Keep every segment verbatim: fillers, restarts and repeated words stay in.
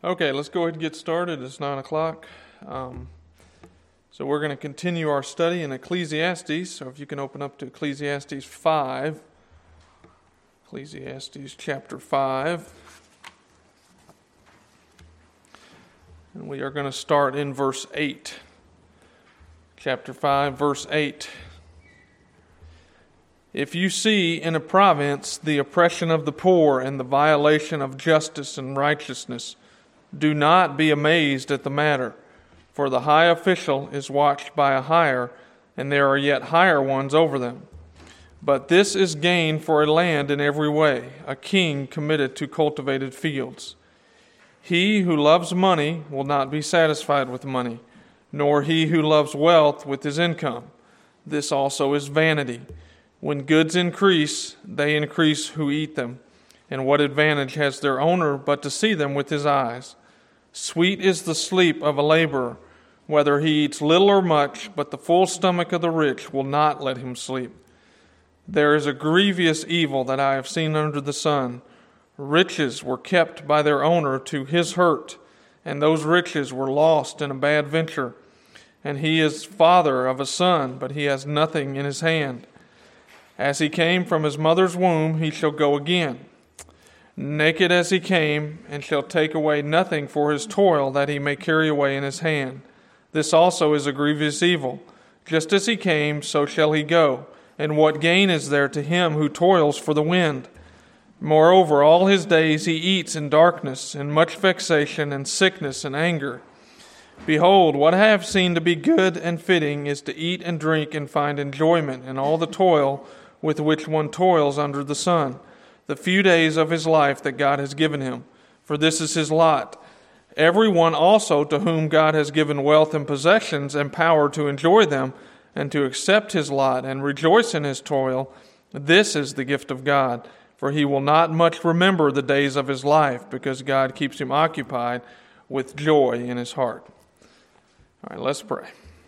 Okay, let's go ahead and get started. It's nine o'clock. Um, so we're going to continue our study in Ecclesiastes. So if you can open up to Ecclesiastes five. Ecclesiastes chapter five. And we are going to start in verse eight. Chapter five, verse eight. If you see in a province the oppression of the poor and the violation of justice and righteousness, do not be amazed at the matter, for the high official is watched by a higher, and there are yet higher ones over them. But this is gain for a land in every way, a king committed to cultivated fields. He who loves money will not be satisfied with money, nor he who loves wealth with his income. This also is vanity. When goods increase, they increase who eat them. And what advantage has their owner but to see them with his eyes? Sweet is the sleep of a laborer, whether he eats little or much, but the full stomach of the rich will not let him sleep. There is a grievous evil that I have seen under the sun. Riches were kept by their owner to his hurt, and those riches were lost in a bad venture. And he is father of a son, but he has nothing in his hand. As he came from his mother's womb, he shall go again. Naked as he came, and shall take away nothing for his toil that he may carry away in his hand. This also is a grievous evil. Just as he came, so shall he go. And what gain is there to him who toils for the wind? Moreover, all his days he eats in darkness, in much vexation and sickness and anger. Behold, what I have seen to be good and fitting is to eat and drink and find enjoyment in all the toil with which one toils under the sun, the few days of his life that God has given him, for this is his lot. Everyone also to whom God has given wealth and possessions and power to enjoy them and to accept his lot and rejoice in his toil, this is the gift of God, for he will not much remember the days of his life, because God keeps him occupied with joy in his heart. All right, let's pray.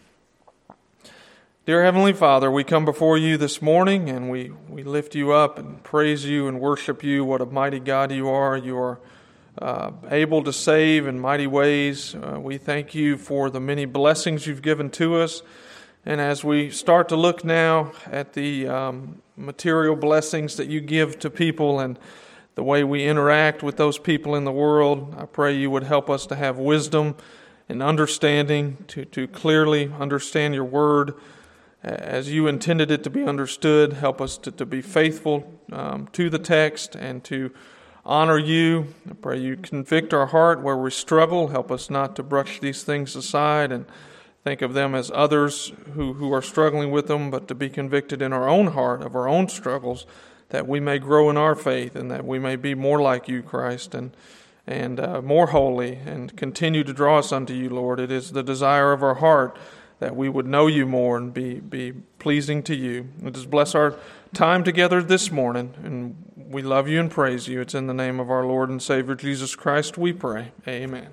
Dear Heavenly Father, we come before you this morning and we, we lift you up and praise you and worship you. What a mighty God you are. You are uh, able to save in mighty ways. Uh, we thank you for the many blessings you've given to us. And as we start to look now at the um, material blessings that you give to people and the way we interact with those people in the world, I pray you would help us to have wisdom and understanding, to, to clearly understand your word as you intended it to be understood. Help us to, to be faithful um, to the text and to honor you. I pray you convict our heart where we struggle. Help us not to brush these things aside and think of them as others who, who are struggling with them, but to be convicted in our own heart of our own struggles, that we may grow in our faith and that we may be more like you, Christ, and and uh, more holy, and continue to draw us unto you, Lord. It is the desire of our heart that we would know you more and be, be pleasing to you. And just bless our time together this morning, and we love you and praise you. It's in the name of our Lord and Savior Jesus Christ we pray. Amen.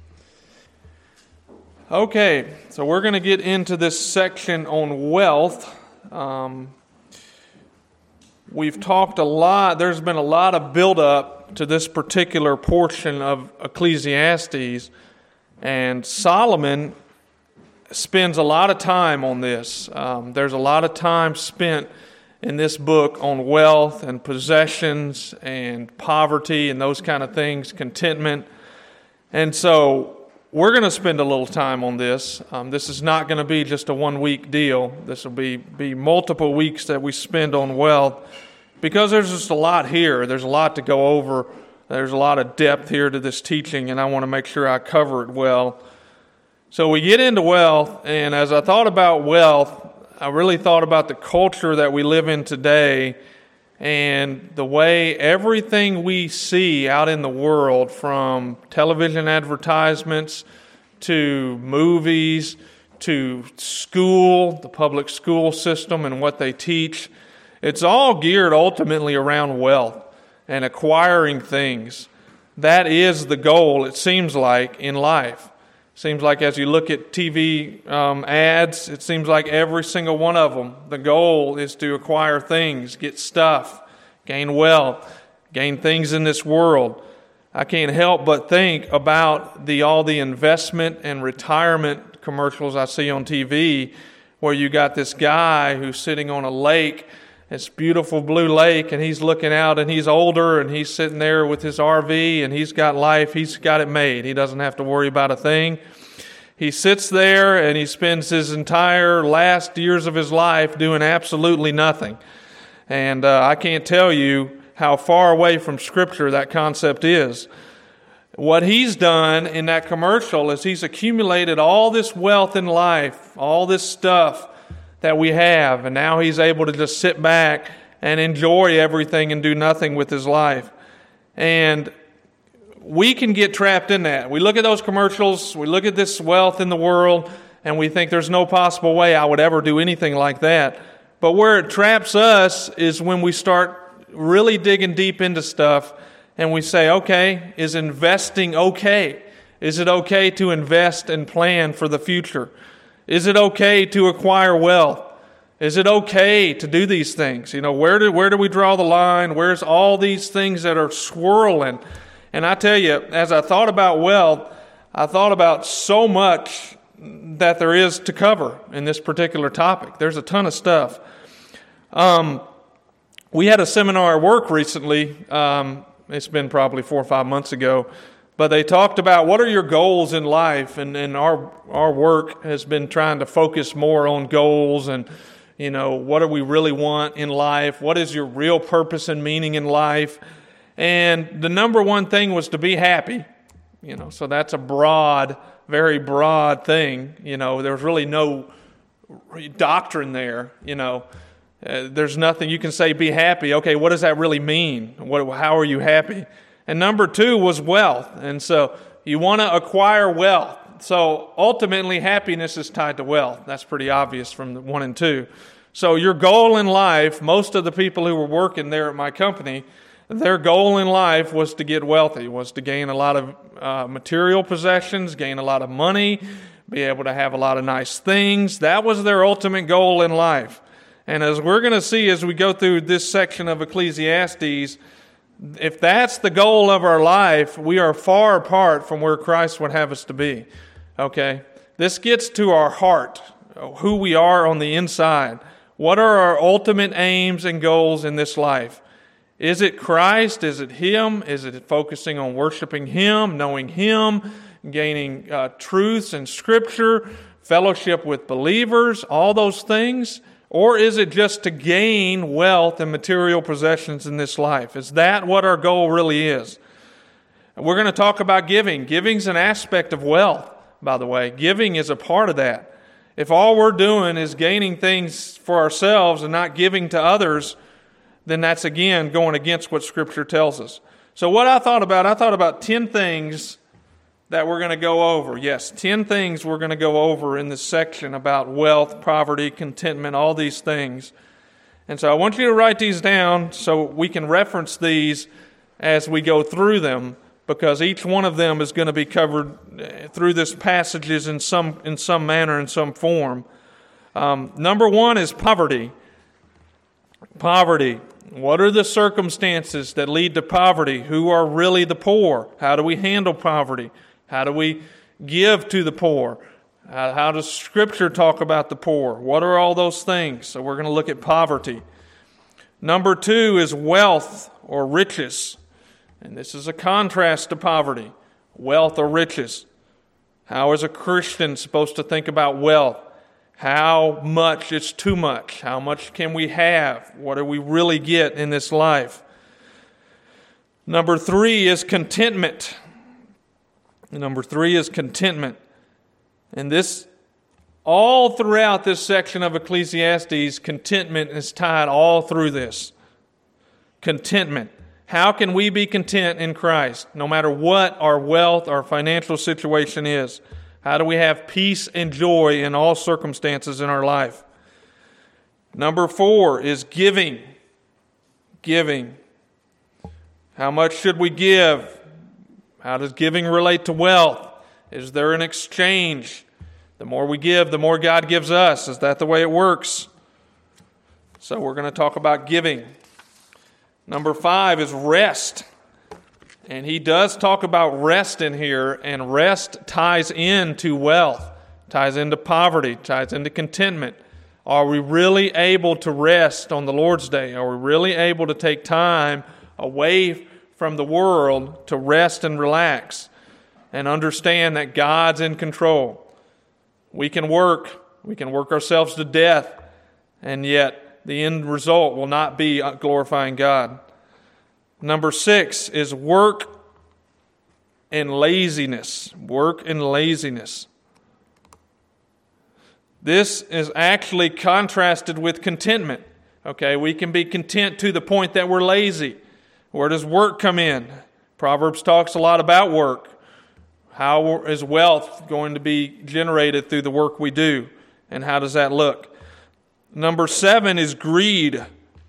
Okay, so we're going to get into this section on wealth. Um, we've talked a lot, there's been a lot of build-up to this particular portion of Ecclesiastes, and Solomon spends a lot of time on this. Um, there's a lot of time spent in this book on wealth and possessions and poverty and those kind of things, contentment. And so we're going to spend a little time on this. Um, this is not going to be just a one-week deal. This will be, be multiple weeks that we spend on wealth, because there's just a lot here. There's a lot to go over. There's a lot of depth here to this teaching, and I want to make sure I cover it well. So we get into wealth, and as I thought about wealth, I really thought about the culture that we live in today and the way everything we see out in the world, from television advertisements to movies to school, the public school system and what they teach, it's all geared ultimately around wealth and acquiring things. That is the goal, it seems like, in life. Seems like as you look at T V um, ads, it seems like every single one of them, the goal is to acquire things, get stuff, gain wealth, gain things in this world. I can't help but think about the all the investment and retirement commercials I see on T V, where you got this guy who's sitting on a lake, this beautiful blue lake, and he's looking out, and he's older, and he's sitting there with his R V, and he's got life, he's got it made. He doesn't have to worry about a thing. He sits there, and he spends his entire last years of his life doing absolutely nothing. And uh, I can't tell you how far away from Scripture that concept is. What he's done in that commercial is he's accumulated all this wealth in life, all this stuff that we have, and now he's able to just sit back and enjoy everything and do nothing with his life. And we can get trapped in that. We look at those commercials, we look at this wealth in the world, and we think there's no possible way I would ever do anything like that. But where it traps us is when we start really digging deep into stuff and we say, okay, is investing okay? Is it okay to invest and plan for the future? Is it okay to acquire wealth? Is it okay to do these things? You know, where do, where do we draw the line? Where's all these things that are swirling? And I tell you, as I thought about wealth, I thought about so much that there is to cover in this particular topic. There's a ton of stuff. Um, we had a seminar at work recently. Um, it's been probably four or five months ago. But they talked about what are your goals in life, and, and our our work has been trying to focus more on goals and, you know, what do we really want in life? What is your real purpose and meaning in life? And the number one thing was to be happy. You know, so that's a broad, very broad thing. You know, there's really no doctrine there. You know, uh, there's nothing you can say. Be happy. Okay, what does that really mean? What? How are you happy? And number two was wealth. And so you want to acquire wealth. So ultimately, happiness is tied to wealth. That's pretty obvious from the one and two. So your goal in life, most of the people who were working there at my company, their goal in life was to get wealthy, was to gain a lot of uh, material possessions, gain a lot of money, be able to have a lot of nice things. That was their ultimate goal in life. And as we're going to see as we go through this section of Ecclesiastes, if that's the goal of our life, we are far apart from where Christ would have us to be. Okay? This gets to our heart, who we are on the inside. What are our ultimate aims and goals in this life? Is it Christ? Is it Him? Is it focusing on worshiping Him, knowing Him, gaining uh, truths in Scripture, fellowship with believers, all those things? Or is it just to gain wealth and material possessions in this life? Is that what our goal really is? We're going to talk about giving. Giving's an aspect of wealth, by the way. Giving is a part of that. If all we're doing is gaining things for ourselves and not giving to others, then that's, again, going against what Scripture tells us. So what I thought about, I thought about ten things that we're going to go over. Yes, ten things we're going to go over in this section about wealth, poverty, contentment, all these things. And so I want you to write these down so we can reference these as we go through them, because each one of them is going to be covered through this passages in some in some manner, in some form. Um, number one is poverty. Poverty. What are the circumstances that lead to poverty? Who are really the poor? How do we handle poverty? How do we give to the poor? Uh, how does Scripture talk about the poor? What are all those things? So we're going to look at poverty. Number two is wealth or riches. And this is a contrast to poverty. Wealth or riches. How is a Christian supposed to think about wealth? How much is too much? How much can we have? What do we really get in this life? Number three is contentment. Number three is contentment. And this, all throughout this section of Ecclesiastes, contentment is tied all through this. Contentment. How can we be content in Christ, no matter what our wealth, our financial situation is? How do we have peace and joy in all circumstances in our life? Number four is giving. Giving. How much should we give? How does giving relate to wealth? Is there an exchange? The more we give, the more God gives us. Is that the way it works? So we're going to talk about giving. Number five is rest. And he does talk about rest in here, and rest ties into wealth, ties into poverty, ties into contentment. Are we really able to rest on the Lord's Day? Are we really able to take time away from the world to rest and relax and understand that God's in control? We can work, we can work ourselves to death, and yet the end result will not be glorifying God. Number six is work and laziness. Work and laziness. This is actually contrasted with contentment. Okay, we can be content to the point that we're lazy. Where does work come in? Proverbs talks a lot about work. How is wealth going to be generated through the work we do? And how does that look? Number seven is greed.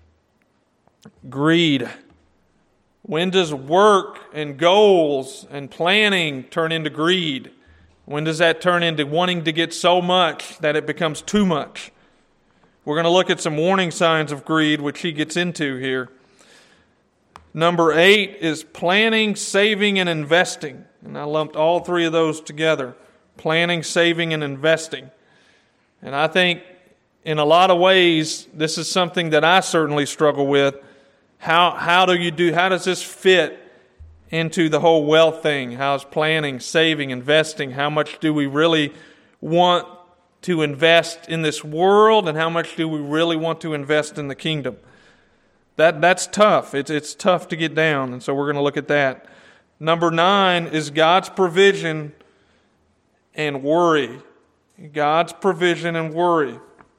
Greed. When does work and goals and planning turn into greed? When does that turn into wanting to get so much that it becomes too much? We're going to look at some warning signs of greed, which he gets into here. Number eight is planning, saving, and investing. And I lumped all three of those together. Planning, saving, and investing. And I think in a lot of ways, this is something that I certainly struggle with. How how do you do, how does this fit into the whole wealth thing? How's planning, saving, investing? How much do we really want to invest in this world, and how much do we really want to invest in the kingdom? That that's tough. It's it's tough to get down, and so we're going to look at that. Number nine is God's provision and worry. God's provision and worry.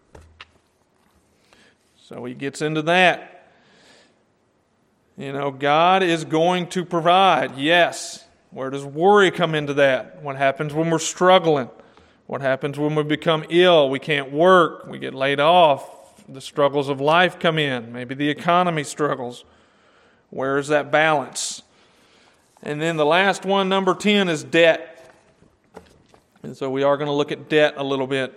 So he gets into that. You know, God is going to provide. Yes. Where does worry come into that? What happens when we're struggling? What happens when we become ill? We can't work. We get laid off. The struggles of life come in. Maybe the economy struggles. Where is that balance? And then the last one, number ten, is debt. And so we are going to look at debt a little bit.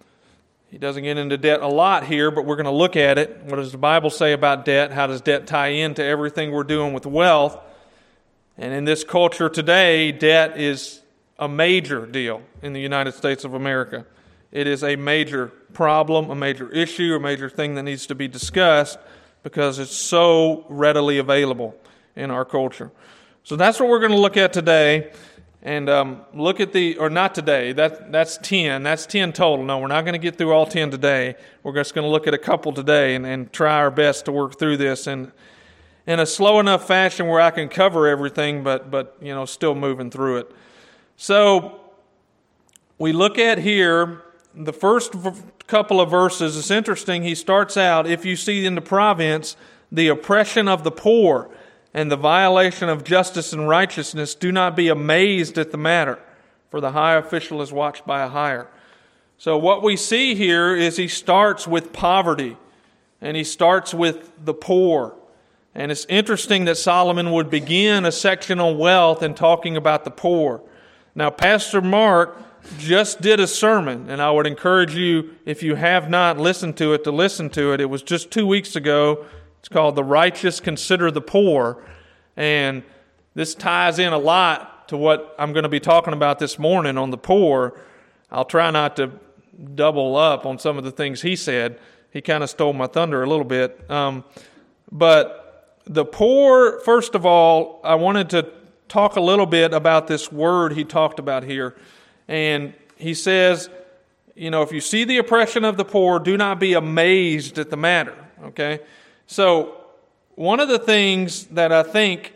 He doesn't get into debt a lot here, but we're going to look at it. What does the Bible say about debt? How does debt tie into everything we're doing with wealth? And in this culture today, debt is a major deal in the United States of America. It is a major problem, a major issue, a major thing that needs to be discussed because it's so readily available in our culture. So that's what we're going to look at today. And um, look at the, or not today, that, that's ten. That's ten total. No, we're not going to get through all ten today. We're just going to look at a couple today and, and try our best to work through this in, in a slow enough fashion where I can cover everything, but, but you know, still moving through it. So we look at here the first v- couple of verses. It's interesting. He starts out, if you see in the province, the oppression of the poor and the violation of justice and righteousness, do not be amazed at the matter, for the high official is watched by a higher. So what we see here is he starts with poverty, and he starts with the poor. And it's interesting that Solomon would begin a section on wealth and talking about the poor. Now, Pastor Mark just did a sermon, and I would encourage you, if you have not listened to it, to listen to it. It was just two weeks ago. It's called The Righteous Consider the Poor, and this ties in a lot to what I'm going to be talking about this morning on the poor. I'll try not to double up on some of the things he said. He kind of stole my thunder a little bit. Um, but the poor, first of all, I wanted to talk a little bit about this word he talked about here. And he says, you know, if you see the oppression of the poor, do not be amazed at the matter, okay? So one of the things that I think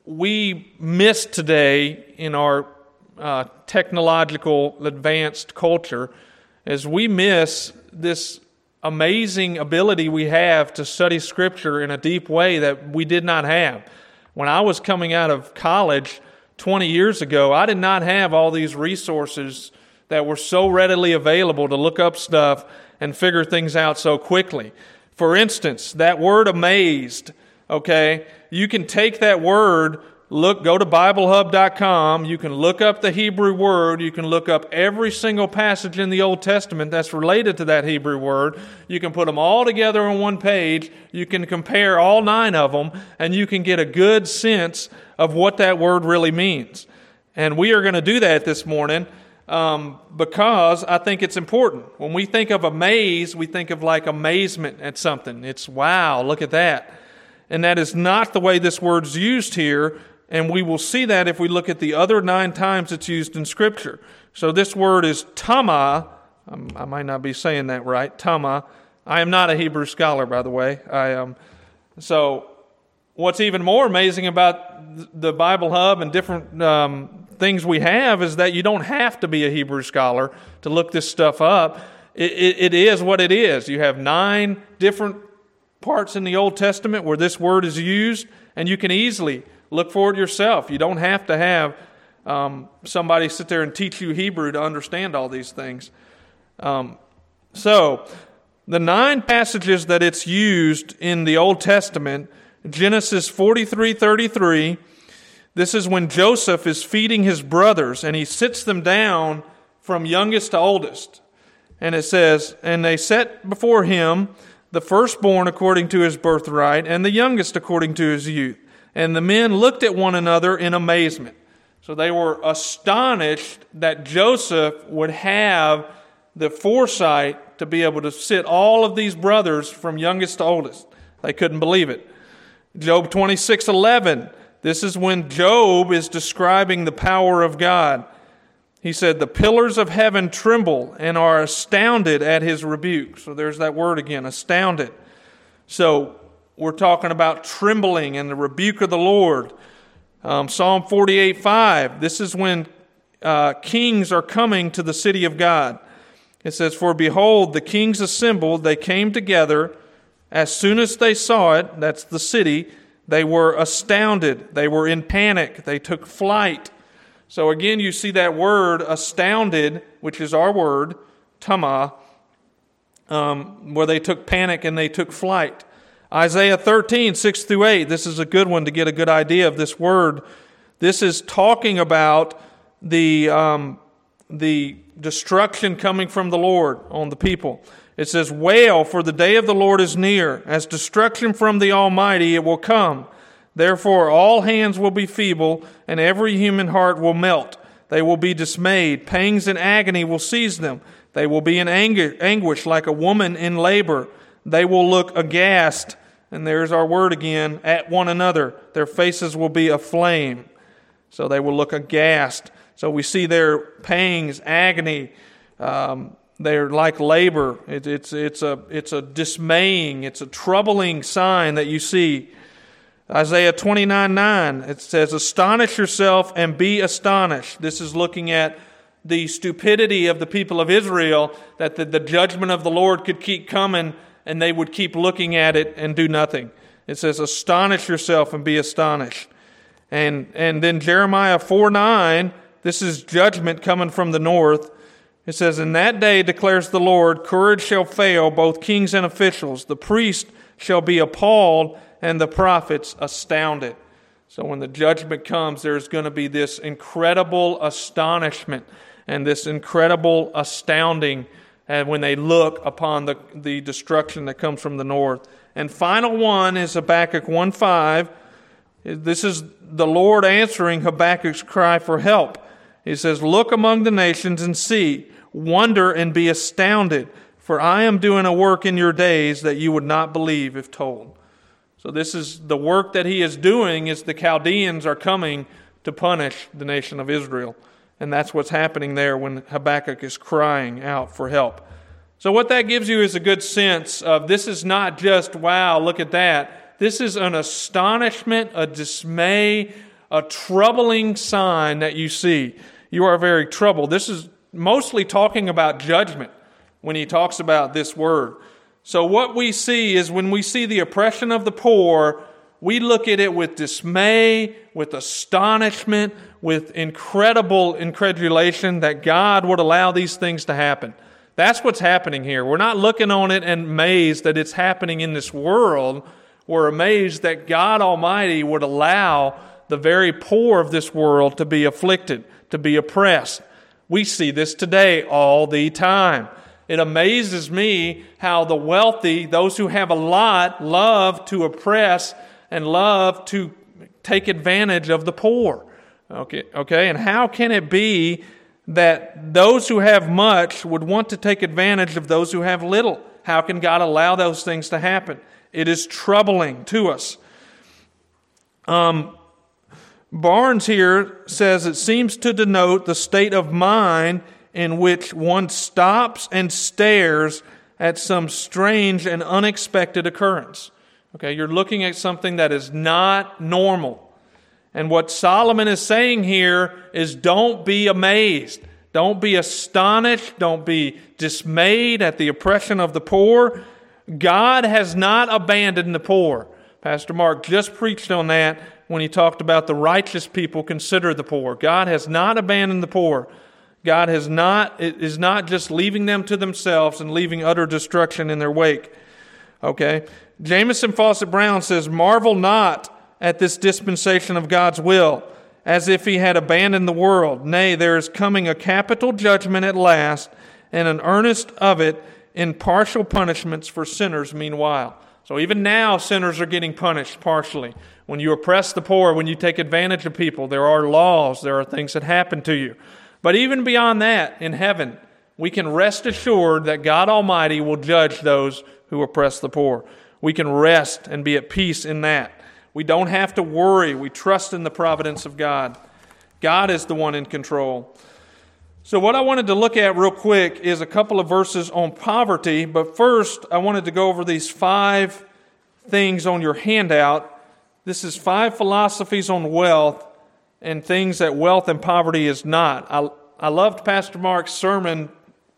we miss today in our uh, technological advanced culture is we miss this amazing ability we have to study Scripture in a deep way that we did not have. When I was coming out of college twenty years ago, I did not have all these resources that were so readily available to look up stuff and figure things out so quickly. For instance, that word amazed, okay, you can take that word look, go to Bible Hub dot com. You can look up the Hebrew word. You can look up every single passage in the Old Testament that's related to that Hebrew word. You can put them all together on one page. You can compare all nine of them, and you can get a good sense of what that word really means. And we are going to do that this morning um, because I think it's important. When we think of amaze, we think of like amazement at something. It's, wow, look at that. And that is not the way this word's used here. And we will see that if we look at the other nine times it's used in Scripture. So this word is tama. I might not be saying that right. Tama. I am not a Hebrew scholar, by the way. I am. So what's even more amazing about the Bible Hub and different um, things we have is that you don't have to be a Hebrew scholar to look this stuff up. It, it, it is what it is. You have nine different parts in the Old Testament where this word is used, and you can easily look for it yourself. You don't have to have um, somebody sit there and teach you Hebrew to understand all these things. Um, so, the nine passages that it's used in the Old Testament, Genesis forty-three thirty-three, this is when Joseph is feeding his brothers, and he sits them down from youngest to oldest. And it says, and they set before him the firstborn according to his birthright, and the youngest according to his youth. And the men looked at one another in amazement. So they were astonished that Joseph would have the foresight to be able to sit all of these brothers from youngest to oldest. They couldn't believe it. Job twenty-six eleven. This is when Job is describing the power of God. He said, the pillars of heaven tremble and are astounded at his rebuke. So there's that word again, astounded. So we're talking about trembling and the rebuke of the Lord. Um, Psalm forty-eight five. This is when uh, kings are coming to the city of God. It says, for behold, the kings assembled, they came together. As soon as they saw it, that's the city, they were astounded. They were in panic. They took flight. So again, you see that word astounded, which is our word, tama, um, where they took panic and they took flight. Isaiah thirteen, six through eight. This is a good one to get a good idea of this word. This is talking about the um, the destruction coming from the Lord on the people. It says, wail, for the day of the Lord is near. As destruction from the Almighty it will come. Therefore all hands will be feeble, and every human heart will melt. They will be dismayed. Pangs and agony will seize them. They will be in anguish like a woman in labor. They will look aghast, and there's our word again, at one another. Their faces will be aflame. So they will look aghast. So we see their pangs, agony. Um, they're like labor. It, it's it's a it's a dismaying, it's a troubling sign that you see. Isaiah twenty-nine nine, it says, astonish yourself and be astonished. This is looking at the stupidity of the people of Israel, that the, the judgment of the Lord could keep coming and they would keep looking at it and do nothing. It says, astonish yourself and be astonished. And and then Jeremiah four nine, this is judgment coming from the north. It says, in that day declares the Lord, courage shall fail, both kings and officials. The priest shall be appalled, and the prophets astounded. So when the judgment comes, there's going to be this incredible astonishment and this incredible astounding and when they look upon the, the destruction that comes from the north. And final one is Habakkuk one five. This is the Lord answering Habakkuk's cry for help. He says, look among the nations and see, wonder and be astounded, for I am doing a work in your days that you would not believe if told. So this is the work that he is doing, is the Chaldeans are coming to punish the nation of Israel. And that's what's happening there when Habakkuk is crying out for help. So what that gives you is a good sense of this is not just, wow, look at that. This is an astonishment, a dismay, a troubling sign that you see. You are very troubled. This is mostly talking about judgment when he talks about this word. So what we see is when we see the oppression of the poor, we look at it with dismay, with astonishment, with incredible incredulation that God would allow these things to happen. That's what's happening here. We're not looking on it and amazed that it's happening in this world. We're amazed that God Almighty would allow the very poor of this world to be afflicted, to be oppressed. We see this today all the time. It amazes me how the wealthy, those who have a lot, love to oppress and love to take advantage of the poor. Okay, okay, and how can it be that those who have much would want to take advantage of those who have little? How can God allow those things to happen? It is troubling to us. Um, Barnes here says it seems to denote the state of mind in which one stops and stares at some strange and unexpected occurrence. Okay, you're looking at something that is not normal. And what Solomon is saying here is don't be amazed. Don't be astonished. Don't be dismayed at the oppression of the poor. God has not abandoned the poor. Pastor Mark just preached on that when he talked about the righteous people consider the poor. God has not abandoned the poor. God has not, it is not just leaving them to themselves and leaving utter destruction in their wake. Okay? Jamieson Fawcett Brown says, marvel not at this dispensation of God's will, as if he had abandoned the world. Nay, there is coming a capital judgment at last, and an earnest of it in partial punishments for sinners meanwhile. So even now, sinners are getting punished partially. When you oppress the poor, when you take advantage of people, there are laws, there are things that happen to you. But even beyond that, in heaven, we can rest assured that God Almighty will judge those who oppress the poor. We can rest and be at peace in that. We don't have to worry. We trust in the providence of God. God is the one in control. So what I wanted to look at real quick is a couple of verses on poverty. But first, I wanted to go over these five things on your handout. This is five philosophies on wealth and things that wealth and poverty is not. I, I loved Pastor Mark's sermon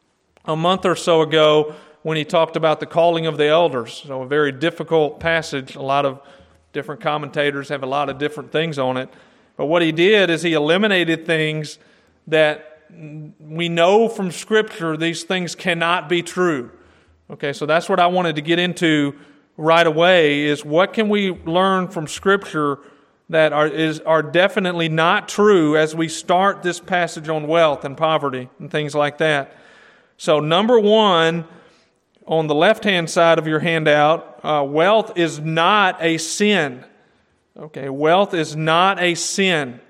a month or so ago when he talked about the calling of the elders. So a very difficult passage. A lot of different commentators have a lot of different things on it. But what he did is he eliminated things that we know from Scripture these things cannot be true. Okay, so that's what I wanted to get into right away, is what can we learn from Scripture that are is are definitely not true as we start this passage on wealth and poverty and things like that. So number one, on the left-hand side of your handout, uh, wealth is not a sin. Okay, wealth is not a sin.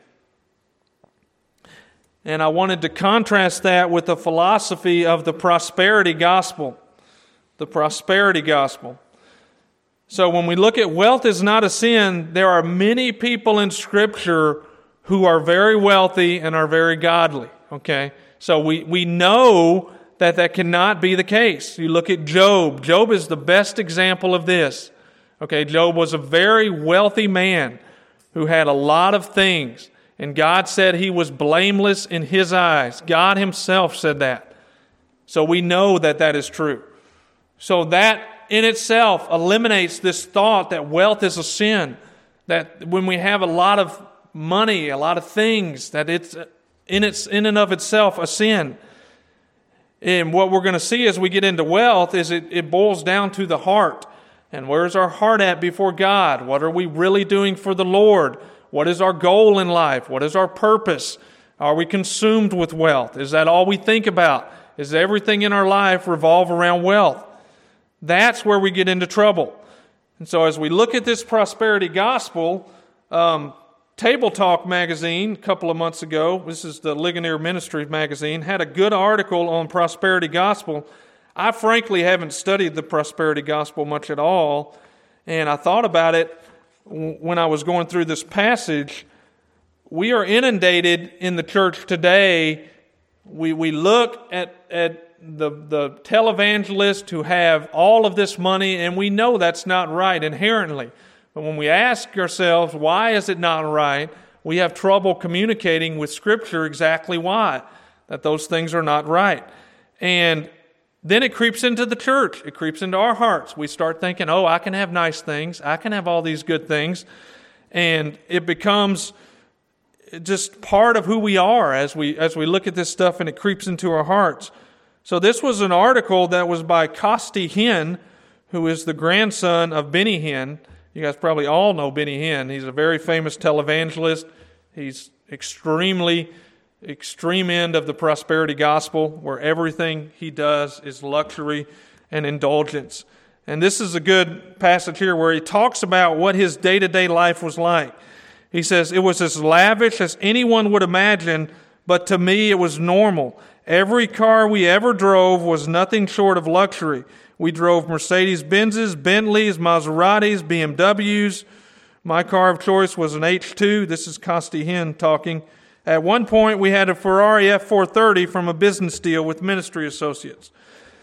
And I wanted to contrast that with the philosophy of the prosperity gospel. The prosperity gospel. So when we look at wealth is not a sin, there are many people in Scripture who are very wealthy and are very godly. Okay, so we, we know that that cannot be the case. You look at Job. Job is the best example of this. Okay, Job was a very wealthy man who had a lot of things, and God said he was blameless in His eyes. God Himself said that. So we know that that is true. So that in itself eliminates this thought that wealth is a sin, that when we have a lot of money, a lot of things, that it's in its in and of itself a sin. And what we're going to see as we get into wealth is it, it boils down to the heart. And where's our heart at before God? What are we really doing for the Lord? What is our goal in life? What is our purpose? Are we consumed with wealth? Is that all we think about? Is everything in our life revolve around wealth? That's where we get into trouble. And so as we look at this prosperity gospel, um, Table Talk magazine, a couple of months ago, this is the Ligonier Ministry magazine, had a good article on prosperity gospel. I frankly haven't studied the prosperity gospel much at all, and I thought about it when I was going through this passage. We are inundated in the church today. We we look at, at the, the televangelists who have all of this money, and we know that's not right inherently. But when we ask ourselves, why is it not right? We have trouble communicating with Scripture exactly why, that those things are not right. And then it creeps into the church. It creeps into our hearts. We start thinking, oh, I can have nice things. I can have all these good things. And it becomes just part of who we are as we as we look at this stuff, and it creeps into our hearts. So this was an article that was by Costi Hinn, who is the grandson of Benny Hinn. You guys probably all know Benny Hinn. He's a very famous televangelist. He's extremely, extreme end of the prosperity gospel, where everything he does is luxury and indulgence. And this is a good passage here where he talks about what his day-to-day life was like. He says, it was as lavish as anyone would imagine, but to me it was normal. Every car we ever drove was nothing short of luxury. We drove Mercedes-Benzes, Bentleys, Maseratis, B M Ws. My car of choice was an H two. This is Costi Hinn talking. At one point, we had a Ferrari F four thirty from a business deal with ministry associates.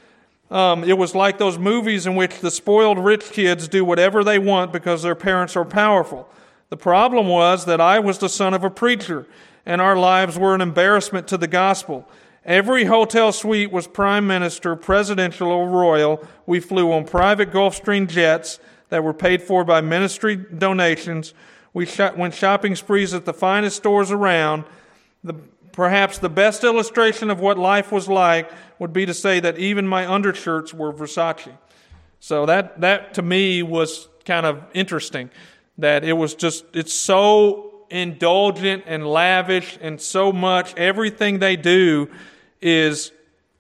Um, it was like those movies in which the spoiled rich kids do whatever they want because their parents are powerful. The problem was that I was the son of a preacher, and our lives were an embarrassment to the gospel. Every hotel suite was prime minister, presidential, or royal. We flew on private Gulfstream jets that were paid for by ministry donations. We shot, went shopping sprees at the finest stores around. The, perhaps the best illustration of what life was like would be to say that even my undershirts were Versace. So that, that to me was kind of interesting, that it was just, it's so indulgent and lavish and so much, everything they do is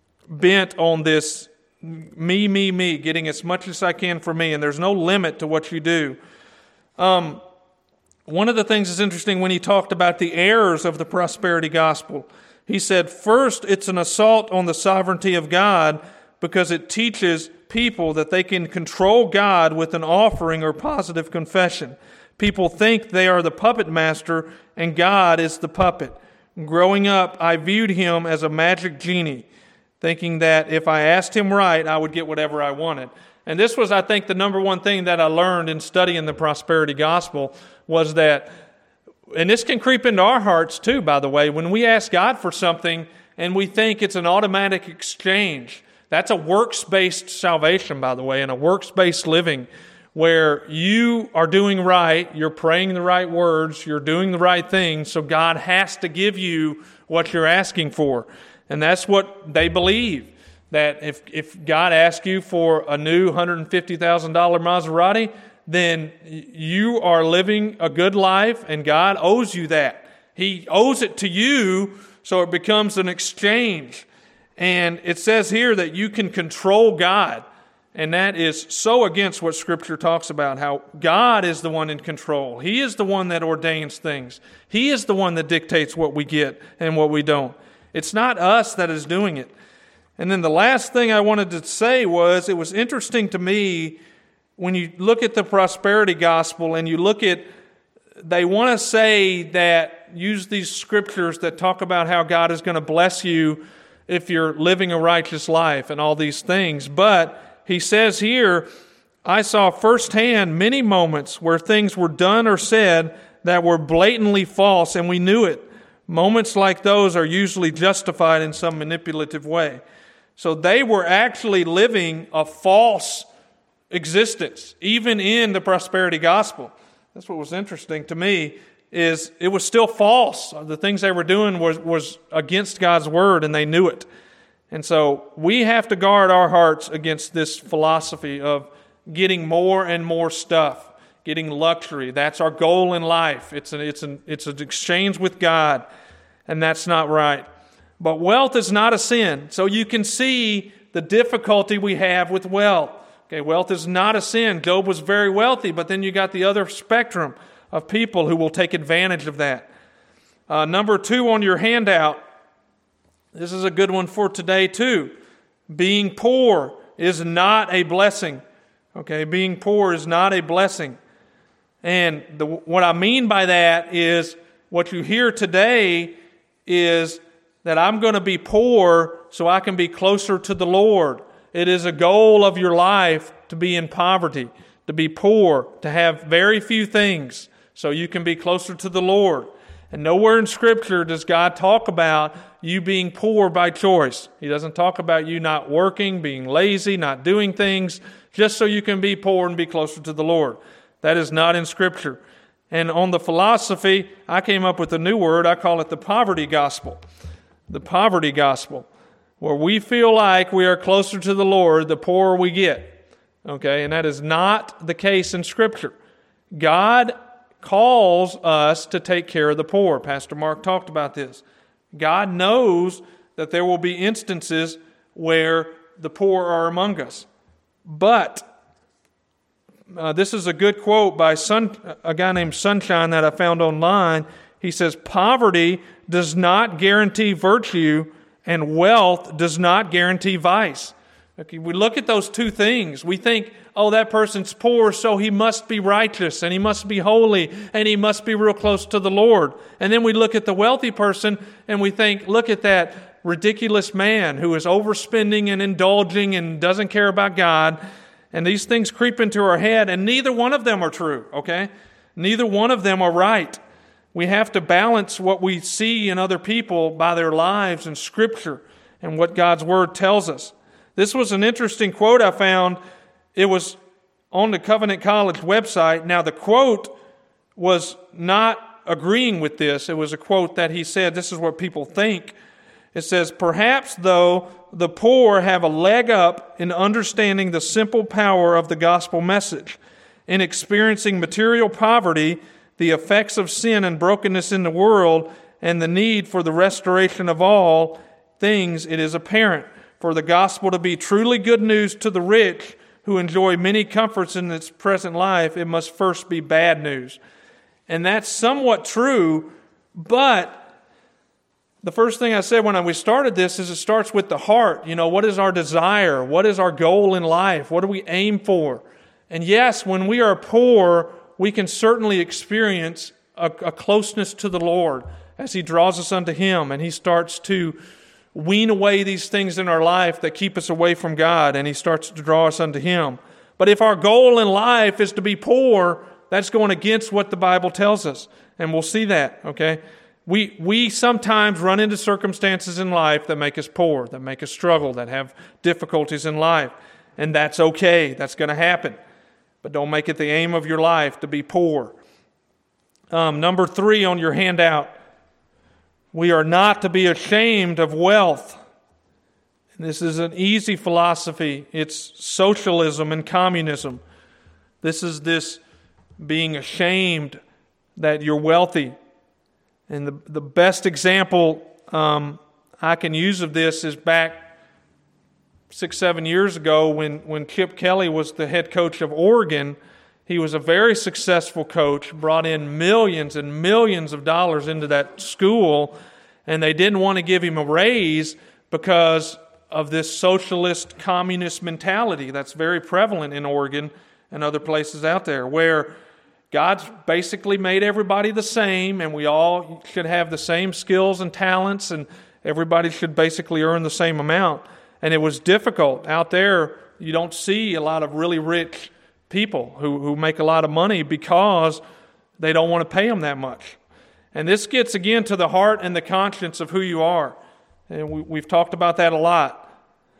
bent on this me, me, me, getting as much as I can for me, and there's no limit to what you do. Um, one of the things that's interesting when he talked about the errors of the prosperity gospel, he said, first, it's an assault on the sovereignty of God because it teaches people that they can control God with an offering or positive confession. People think they are the puppet master and God is the puppet. Growing up, I viewed him as a magic genie, thinking that if I asked him right, I would get whatever I wanted. And this was, I think, the number one thing that I learned in studying the prosperity gospel was that, and this can creep into our hearts too, by the way, when we ask God for something and we think it's an automatic exchange. That's a works-based salvation, by the way, and a works-based living where you are doing right, you're praying the right words, you're doing the right things, so God has to give you what you're asking for. And that's what they believe, that if, if God asks you for a new one hundred fifty thousand dollars Maserati, then you are living a good life and God owes you that. He owes it to you, so it becomes an exchange. And it says here that you can control God. And that is so against what Scripture talks about, how God is the one in control. He is the one that ordains things. He is the one that dictates what we get and what we don't. It's not us that is doing it. And then the last thing I wanted to say was, it was interesting to me when you look at the prosperity gospel and you look at, they want to say that, use these scriptures that talk about how God is going to bless you if you're living a righteous life and all these things. But he says here, I saw firsthand many moments where things were done or said that were blatantly false, and we knew it. Moments like those are usually justified in some manipulative way. So they were actually living a false existence, even in the prosperity gospel. That's what was interesting to me, is it was still false. The things they were doing was, was against God's word, and they knew it. And so we have to guard our hearts against this philosophy of getting more and more stuff, getting luxury. That's our goal in life. It's an, it's an, it's an exchange with God, and that's not right. But wealth is not a sin. So you can see the difficulty we have with wealth. Okay, wealth is not a sin. Job was very wealthy, but then you got the other spectrum of people who will take advantage of that. Uh, number two on your handout, this is a good one for today too. Being poor is not a blessing. Okay, being poor is not a blessing. And the, what I mean by that is what you hear today is that I'm going to be poor so I can be closer to the Lord. It is a goal of your life to be in poverty, to be poor, to have very few things so you can be closer to the Lord. And nowhere in Scripture does God talk about you being poor by choice. He doesn't talk about you not working, being lazy, not doing things, just so you can be poor and be closer to the Lord. That is not in Scripture. And on the philosophy, I came up with a new word. I call it the poverty gospel. The poverty gospel, where we feel like we are closer to the Lord the poorer we get. Okay, and that is not the case in Scripture. God calls us to take care of the poor. Pastor Mark talked about this. God knows that there will be instances where the poor are among us. But uh, this is a good quote by Sun, a guy named Sunshine that I found online. He says, poverty does not guarantee virtue, and wealth does not guarantee vice. Okay, we look at those two things. We think, oh, that person's poor, so he must be righteous, and he must be holy, and he must be real close to the Lord. And then we look at the wealthy person, and we think, look at that ridiculous man who is overspending and indulging and doesn't care about God. And these things creep into our head, and neither one of them are true, okay? Neither one of them are right. We have to balance what we see in other people by their lives and Scripture and what God's Word tells us. This was an interesting quote I found. It was on the Covenant College website. Now, the quote was not agreeing with this. It was a quote that he said, this is what people think. It says, perhaps, though, the poor have a leg up in understanding the simple power of the gospel message. In experiencing material poverty, the effects of sin and brokenness in the world, and the need for the restoration of all things, it is apparent. For the gospel to be truly good news to the rich who enjoy many comforts in its present life, it must first be bad news. And that's somewhat true, but the first thing I said when we started this is it starts with the heart. You know, what is our desire? What is our goal in life? What do we aim for? And yes, when we are poor, we can certainly experience a, a closeness to the Lord as He draws us unto Him and He starts to wean away these things in our life that keep us away from God, and He starts to draw us unto Him. But if our goal in life is to be poor, that's going against what the Bible tells us. And we'll see that, okay? We we sometimes run into circumstances in life that make us poor, that make us struggle, that have difficulties in life. And that's okay. That's going to happen. But don't make it the aim of your life to be poor. Um, number three on your handout. We are not to be ashamed of wealth. And this is an easy philosophy. It's socialism and communism. This is this being ashamed that you're wealthy. And the, the best example um, I can use of this is back six, seven years ago when, when Chip Kelly was the head coach of Oregon. He was a very successful coach, brought in millions and millions of dollars into that school, and they didn't want to give him a raise because of this socialist communist mentality that's very prevalent in Oregon and other places out there, where God's basically made everybody the same, and we all should have the same skills and talents, and everybody should basically earn the same amount. And it was difficult. Out there, you don't see a lot of really rich people who, who make a lot of money because they don't want to pay them that much. And this gets again to the heart and the conscience of who you are. And we, we've talked about that a lot.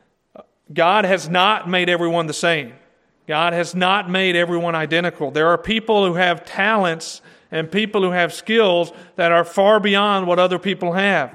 God has not made everyone the same. God has not made everyone identical. There are people who have talents and people who have skills that are far beyond what other people have.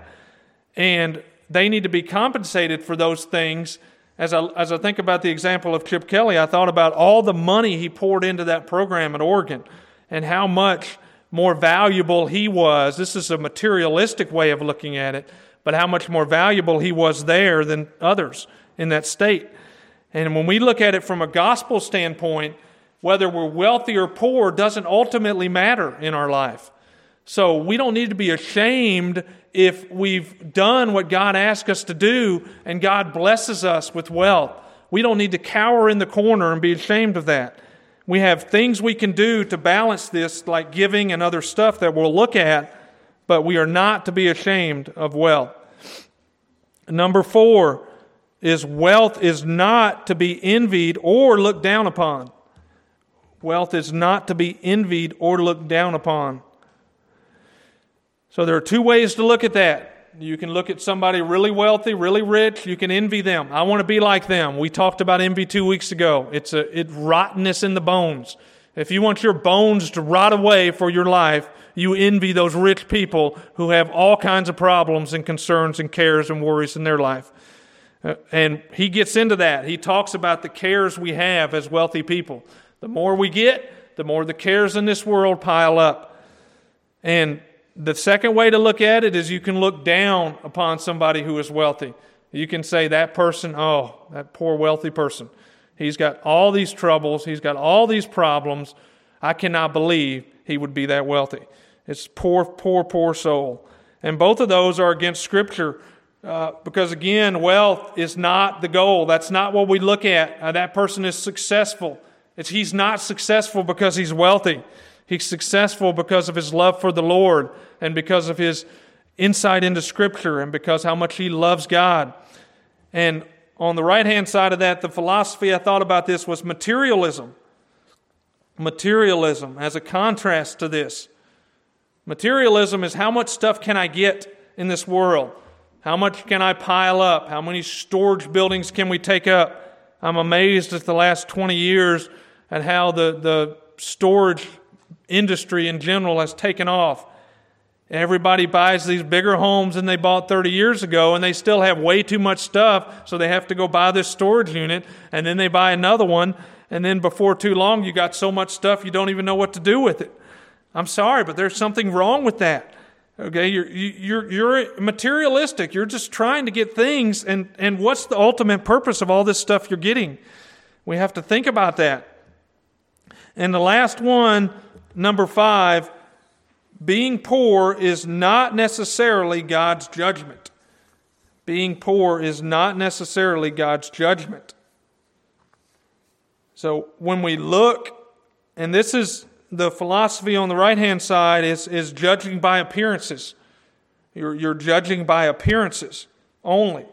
And they need to be compensated for those things. As I, as I think about the example of Chip Kelly, I thought about all the money he poured into that program at Oregon and how much more valuable he was. This is a materialistic way of looking at it, but how much more valuable he was there than others in that state. And when we look at it from a gospel standpoint, whether we're wealthy or poor doesn't ultimately matter in our life. So we don't need to be ashamed if we've done what God asked us to do and God blesses us with wealth. We don't need to cower in the corner and be ashamed of that. We have things we can do to balance this, like giving and other stuff that we'll look at, but we are not to be ashamed of wealth. Number four is wealth is not to be envied or looked down upon. Wealth is not to be envied or looked down upon. So there are two ways to look at that. You can look at somebody really wealthy, really rich. You can envy them. I want to be like them. We talked about envy two weeks ago. It's a it rottenness in the bones. If you want your bones to rot away for your life, you envy those rich people who have all kinds of problems and concerns and cares and worries in their life. Uh, and he gets into that. He talks about the cares we have as wealthy people. The more we get, the more the cares in this world pile up. And the second way to look at it is you can look down upon somebody who is wealthy. You can say that person, oh, that poor wealthy person. He's got all these troubles. He's got all these problems. I cannot believe he would be that wealthy. It's poor, poor, poor soul. And both of those are against Scripture uh, because, again, wealth is not the goal. That's not what we look at. Uh, that person is successful. It's, he's not successful because he's wealthy. He's successful because of his love for the Lord and because of his insight into Scripture and because how much he loves God. And on the right-hand side of that, the philosophy I thought about this was materialism. Materialism as a contrast to this. Materialism is how much stuff can I get in this world? How much can I pile up? How many storage buildings can we take up? I'm amazed at the last twenty years at how the, the storage industry in general has taken off. Everybody buys these bigger homes than they bought thirty years ago, and they still have way too much stuff, so they have to go buy this storage unit, and then they buy another one, and then before too long, you got so much stuff you don't even know what to do with it. I'm sorry, but there's something wrong with that. Okay, you're you're you're materialistic. You're just trying to get things, and and what's the ultimate purpose of all this stuff you're getting? We have to think about that. And the last one, number five. Being poor is not necessarily God's judgment. Being poor is not necessarily God's judgment. So when we look, and this is the philosophy on the right-hand side, is, is judging by appearances. You're, you're judging by appearances only.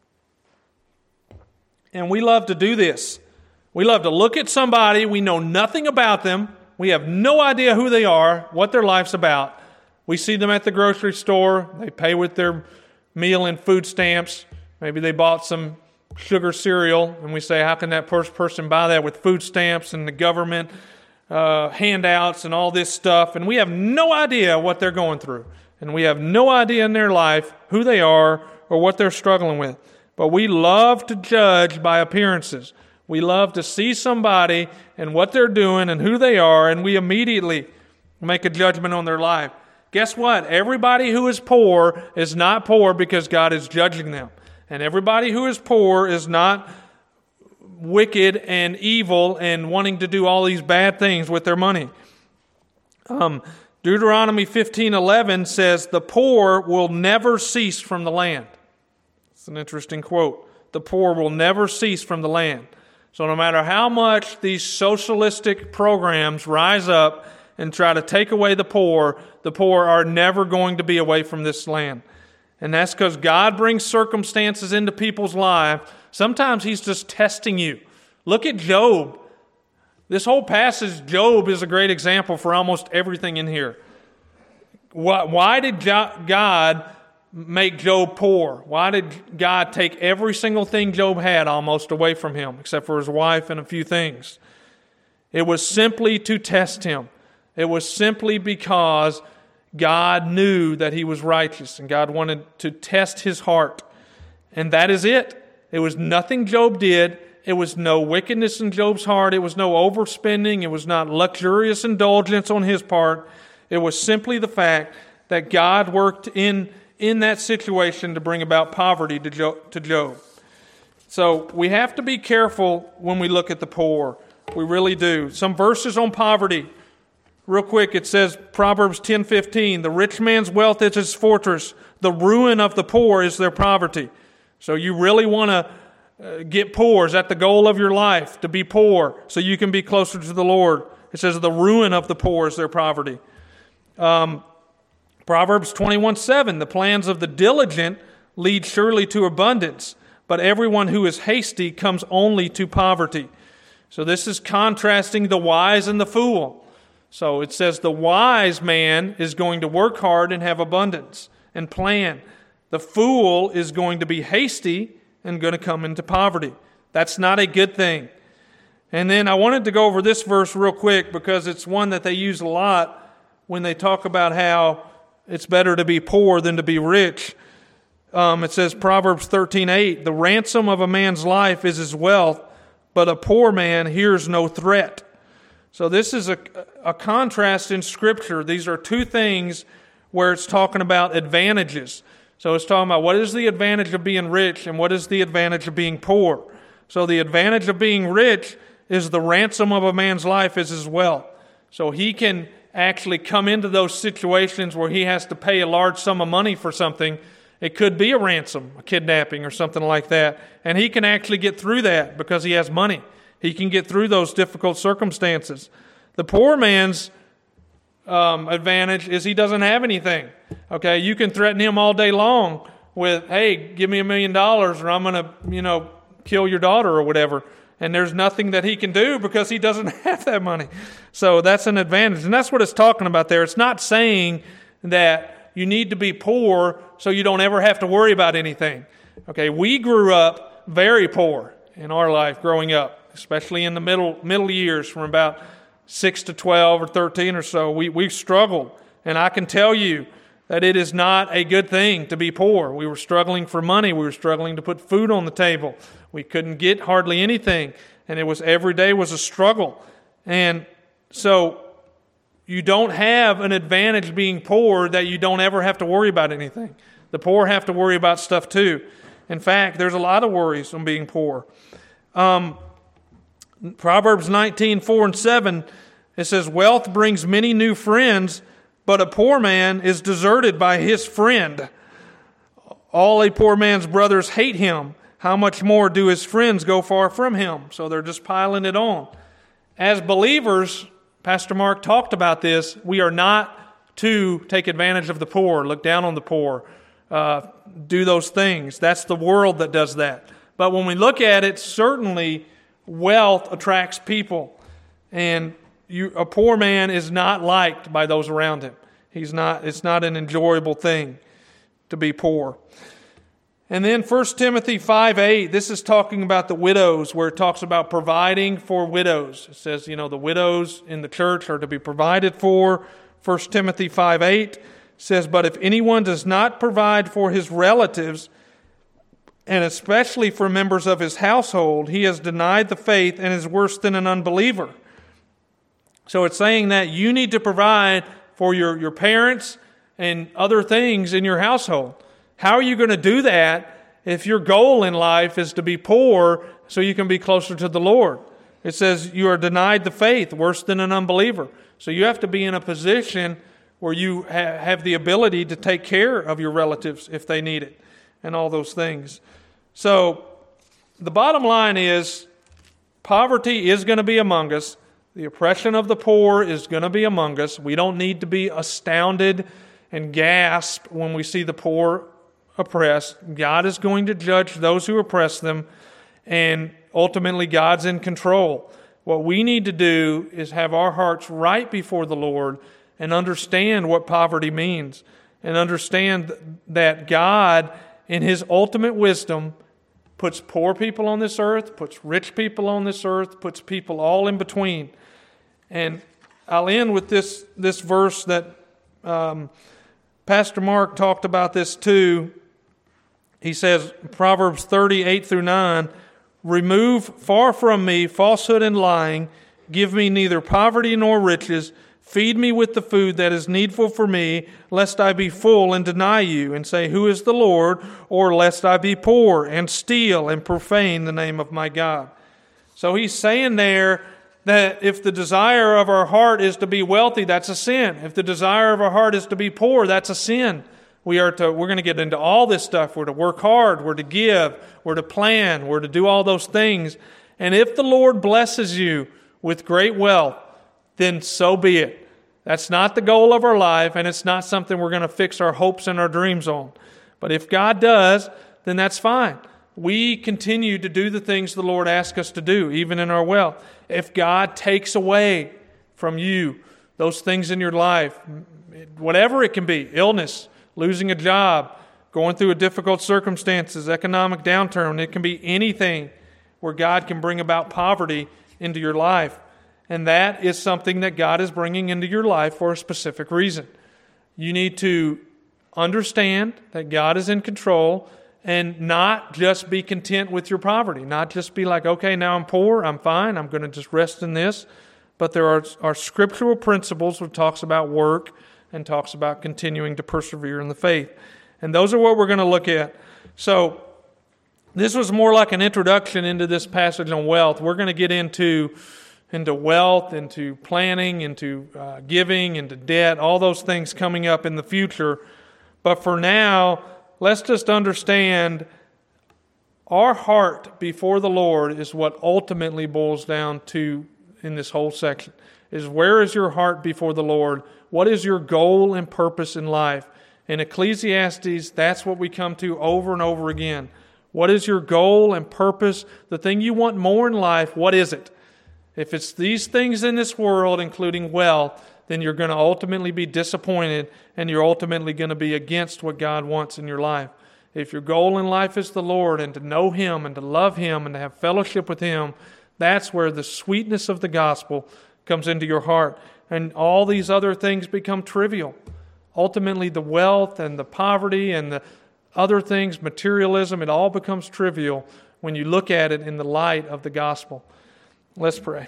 And we love to do this. We love to look at somebody, we know nothing about them, we have no idea who they are, what their life's about. We see them at the grocery store. They pay with their meal and food stamps. Maybe they bought some sugar cereal, and we say, how can that first person buy that with food stamps and the government uh, handouts and all this stuff? And we have no idea what they're going through. And we have no idea in their life who they are or what they're struggling with. But we love to judge by appearances. We love to see somebody and what they're doing and who they are, and we immediately make a judgment on their life. Guess what? Everybody who is poor is not poor because God is judging them. And everybody who is poor is not wicked and evil and wanting to do all these bad things with their money. Um, Deuteronomy fifteen eleven says, the poor will never cease from the land. It's an interesting quote. The poor will never cease from the land. So no matter how much these socialistic programs rise up and try to take away the poor, the poor are never going to be away from this land. And that's because God brings circumstances into people's lives. Sometimes He's just testing you. Look at Job. This whole passage, Job is a great example for almost everything in here. Why did God make Job poor? Why did God take every single thing Job had almost away from him, except for his wife and a few things? It was simply to test him. It was simply because God knew that he was righteous and God wanted to test his heart. And that is it. It was nothing Job did. It was no wickedness in Job's heart. It was no overspending. It was not luxurious indulgence on his part. It was simply the fact that God worked in, in that situation to bring about poverty to Job, to Job. So we have to be careful when we look at the poor. We really do. Some verses on poverty. Real quick, it says, Proverbs ten fifteen, the rich man's wealth is his fortress. The ruin of the poor is their poverty. So you really want to uh, get poor. Is that the goal of your life? To be poor so you can be closer to the Lord. It says the ruin of the poor is their poverty. Um, Proverbs twenty-one seven, the plans of the diligent lead surely to abundance, but everyone who is hasty comes only to poverty. So this is contrasting the wise and the fool. So it says the wise man is going to work hard and have abundance and plan. The fool is going to be hasty and going to come into poverty. That's not a good thing. And then I wanted to go over this verse real quick because it's one that they use a lot when they talk about how it's better to be poor than to be rich. Um, it says Proverbs thirteen eight, the ransom of a man's life is his wealth, but a poor man hears no threat. So this is a, a contrast in Scripture. These are two things where it's talking about advantages. So it's talking about what is the advantage of being rich and what is the advantage of being poor. So the advantage of being rich is the ransom of a man's life is his wealth. So he can actually come into those situations where he has to pay a large sum of money for something. It could be a ransom, a kidnapping or something like that. And he can actually get through that because he has money. He can get through those difficult circumstances. The poor man's um, advantage is he doesn't have anything. Okay, you can threaten him all day long with, hey, give me a million dollars or I'm going to, you know, kill your daughter or whatever. And there's nothing that he can do because he doesn't have that money. So that's an advantage. And that's what it's talking about there. It's not saying that you need to be poor so you don't ever have to worry about anything. Okay, we grew up very poor in our life growing up, especially in the middle middle years from about six to twelve or thirteen or so. We, we struggled. And I can tell you that it is not a good thing to be poor. We were struggling for money. We were struggling to put food on the table. We couldn't get hardly anything. And it was every day was a struggle. And so you don't have an advantage being poor that you don't ever have to worry about anything. The poor have to worry about stuff too. In fact, there's a lot of worries on being poor. Um, Proverbs nineteen, four and seven, it says, wealth brings many new friends, but a poor man is deserted by his friend. All a poor man's brothers hate him. How much more do his friends go far from him? So they're just piling it on. As believers, Pastor Mark talked about this, we are not to take advantage of the poor, look down on the poor, uh, do those things. That's the world that does that. But when we look at it, certainly wealth attracts people. And you, a poor man is not liked by those around him. He's not. It's not an enjoyable thing to be poor. And then First Timothy five eight, this is talking about the widows, where it talks about providing for widows. It says, you know, the widows in the church are to be provided for. First Timothy five eight says, but if anyone does not provide for his relatives, and especially for members of his household, he has denied the faith and is worse than an unbeliever. So it's saying that you need to provide for your, your parents and other things in your household. How are you going to do that if your goal in life is to be poor so you can be closer to the Lord? It says you are denied the faith, worse than an unbeliever. So you have to be in a position where you ha- have the ability to take care of your relatives if they need it and all those things. So the bottom line is poverty is going to be among us. The oppression of the poor is going to be among us. We don't need to be astounded and gasp when we see the poor oppressed. God is going to judge those who oppress them, and ultimately God's in control. What we need to do is have our hearts right before the Lord and understand what poverty means, and understand that God, in His ultimate wisdom, puts poor people on this earth, puts rich people on this earth, puts people all in between. And I'll end with this, this verse that um, Pastor Mark talked about this too. He says, Proverbs thirty, eight through nine, remove far from me falsehood and lying, give me neither poverty nor riches, feed me with the food that is needful for me, lest I be full and deny you, and say, who is the Lord? Or lest I be poor and steal and profane the name of my God. So he's saying there that if the desire of our heart is to be wealthy, that's a sin. If the desire of our heart is to be poor, that's a sin. We are to, we're going to get into all this stuff. We're to work hard. We're to give. We're to plan. We're to do all those things. And if the Lord blesses you with great wealth, then so be it. That's not the goal of our life, and it's not something we're going to fix our hopes and our dreams on. But if God does, then that's fine. We continue to do the things the Lord asks us to do, even in our wealth. If God takes away from you those things in your life, whatever it can be, illness, losing a job, going through a difficult circumstances, economic downturn, it can be anything where God can bring about poverty into your life. And that is something that God is bringing into your life for a specific reason. You need to understand that God is in control and not just be content with your poverty. Not just be like, okay, now I'm poor, I'm fine, I'm going to just rest in this. but there are, are scriptural principles which talks about work and talks about continuing to persevere in the faith. And those are what we're going to look at. So this was more like an introduction into this passage on wealth. We're going to get into, into wealth, into planning, into uh, giving, into debt, all those things coming up in the future. But for now, let's just understand our heart before the Lord is what ultimately boils down to in this whole section. Is where is your heart before the Lord? What is your goal and purpose in life? In Ecclesiastes, that's what we come to over and over again. What is your goal and purpose? The thing you want more in life, what is it? If it's these things in this world, including wealth, then you're going to ultimately be disappointed and you're ultimately going to be against what God wants in your life. If your goal in life is the Lord and to know Him and to love Him and to have fellowship with Him, that's where the sweetness of the gospel comes into your heart. And all these other things become trivial. Ultimately, the wealth and the poverty and the other things, materialism, it all becomes trivial when you look at it in the light of the gospel. Let's pray.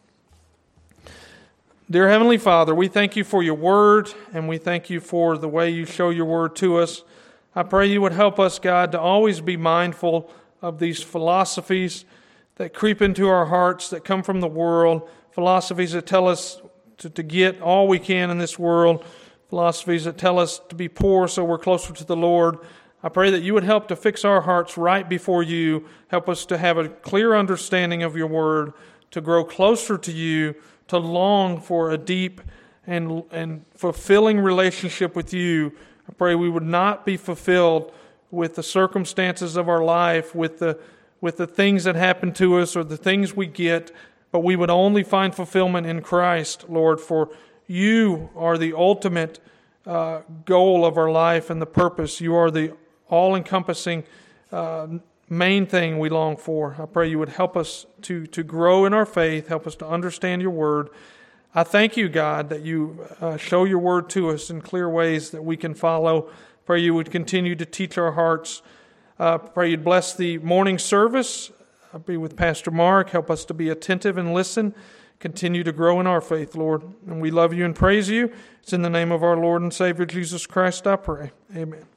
Dear Heavenly Father, we thank You for Your word, and we thank You for the way You show Your word to us. I pray You would help us, God, to always be mindful of these philosophies that creep into our hearts, that come from the world, philosophies that tell us to, to get all we can in this world, philosophies that tell us to be poor so we're closer to the Lord. I pray that You would help to fix our hearts right before You, help us to have a clear understanding of Your word, to grow closer to You, to long for a deep and, and fulfilling relationship with You. I pray we would not be fulfilled with the circumstances of our life, with the with the things that happen to us or the things we get, but we would only find fulfillment in Christ, Lord, for You are the ultimate uh, goal of our life and the purpose. You are the all-encompassing uh, main thing we long for. I pray You would help us to, to grow in our faith, help us to understand Your word. I thank You, God, that You uh, show Your word to us in clear ways that we can follow. Pray You would continue to teach our hearts. Uh, pray You'd bless the morning service. I'll be with Pastor Mark. Help us to be attentive and listen. Continue to grow in our faith, Lord. And we love You and praise You. It's in the name of our Lord and Savior Jesus Christ I pray. Amen.